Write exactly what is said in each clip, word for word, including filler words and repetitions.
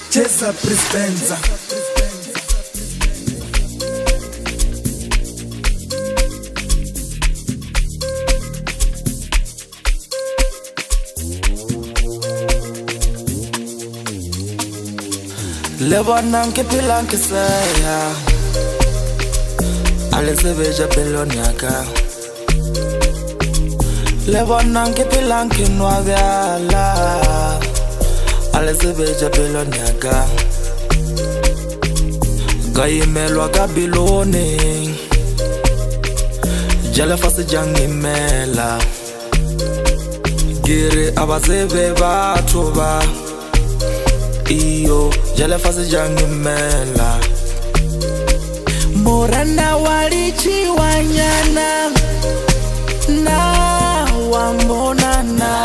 Chesa Prispenza. Lebanon ke pilang ke saya Ale sebeja beloniaka Lebanon ke pilang ke noaviala Ale sebeja beloniaka Gaimelwa gabiloni Jale fasi jangimela Gire abazebe batoba Iyo, jale fasi jangimela Morana walichi wanyana Na wamonana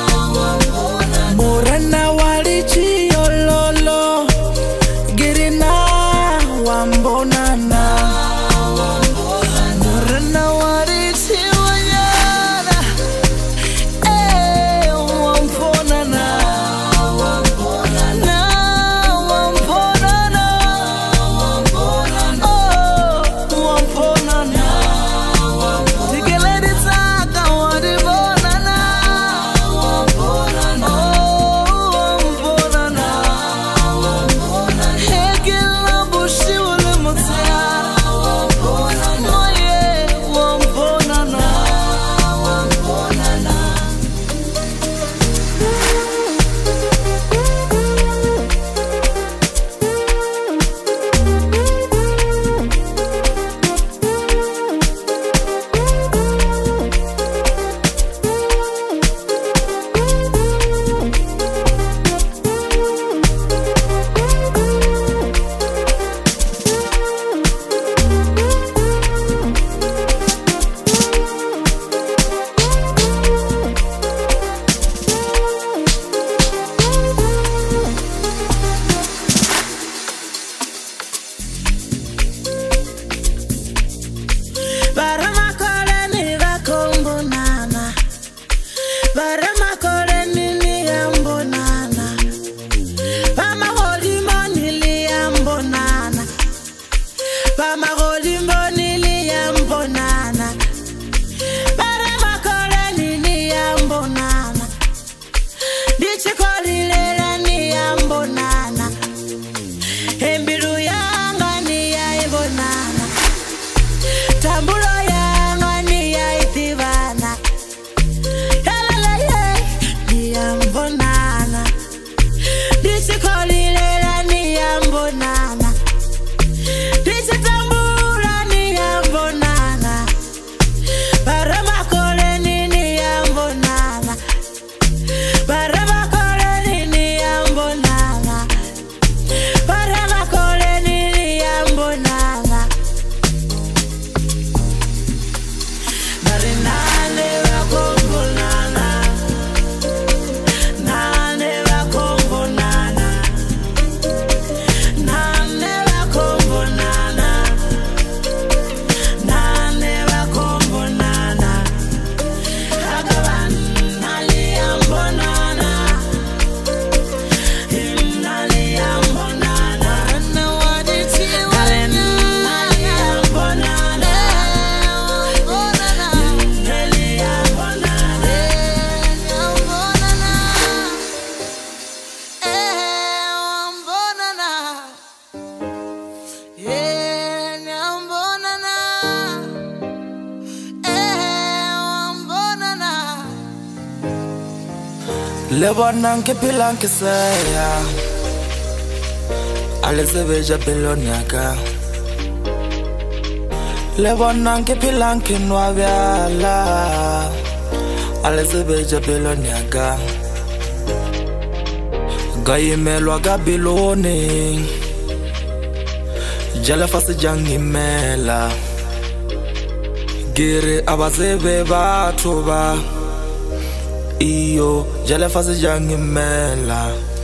Morana walichi yololo Girina wambonana Morana walichi wanyana Eh, wambonana Lebanon ke pilang ke saya Ale sebeja beloniaka Lebanon ke pilang ke noaviala Ale sebeja beloniaka Gaimelwa gabiloni Jale fasi jangimela Gire abazebe batoba Iyo, jale fasi jangimela